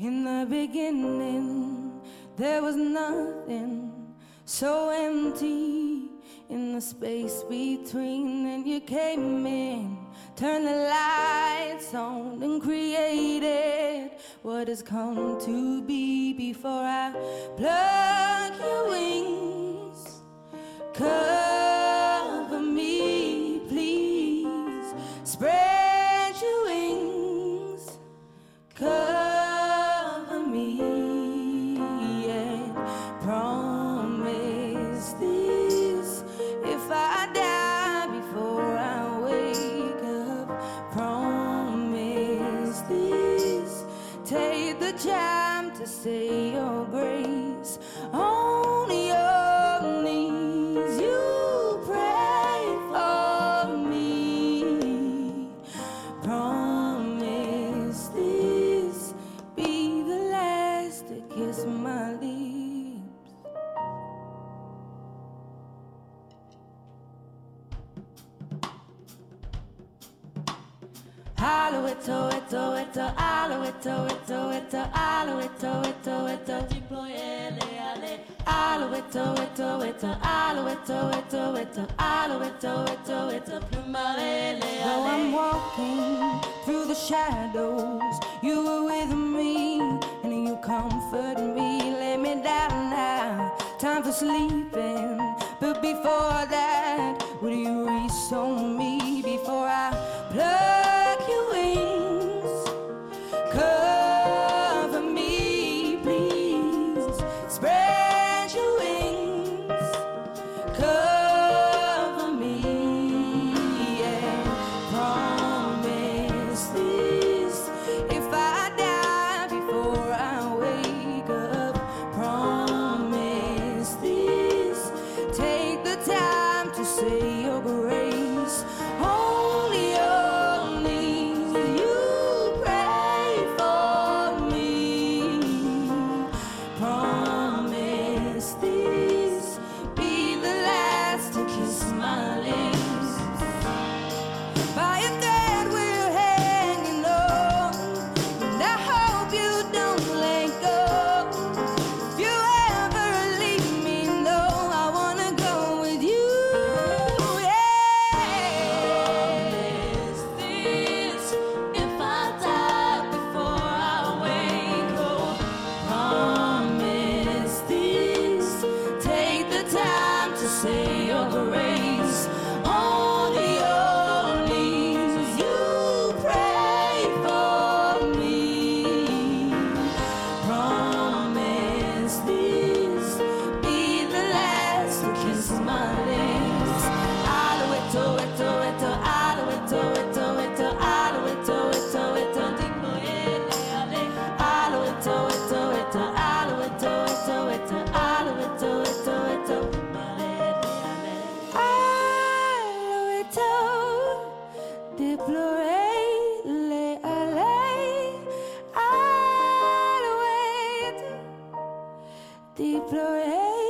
In the beginning, there was nothing, so empty in the space between. Then you came in, turned the lights on, and created what has come to be. Before I pluck your wings, cover me, please. Spread your wings, cover me, and promise this. If I die before I wake up, promise this. Take the time to say your grace on your knees. You pray for me. Promise this be the last to kiss my lips. Alouetto, etto, etto, alouetto, etto, etto, alouetto, etto, etto, diployele, ale. Alouetto, etto, etto, alouetto, etto, etto, alouetto, etto, etto, plumarele, ale. Though I'm walking through the shadows, you were with me, and you comfort me. Lay me down now, time for sleeping. But before that, will you reach on me before I pluck your wings? Cover me, please. Spread your wings. Cover me, and promise this. If I die before I wake up, promise this. Take the time to say your grace. Only your knees, you pray for me. Promise this be the last to kiss my lips. By a thread we're hanging on, and I hope you don't let go. If you ever leave me, no, I wanna go with you. Promise this. If I die before I wake up, promise this. Take the time to say your grace on your knees. You pray for me. Promise this be the last to kiss my lips. Alouetto, etto, etto, alouetto, etto, etto, alouetto, etto, etto, diployele, ale. Alouetto, etto, etto, alouetto, etto, etto, alouetto, etto, etto, plumarele, ale. Alouetto, diployele, ale. Alouetto, diployele.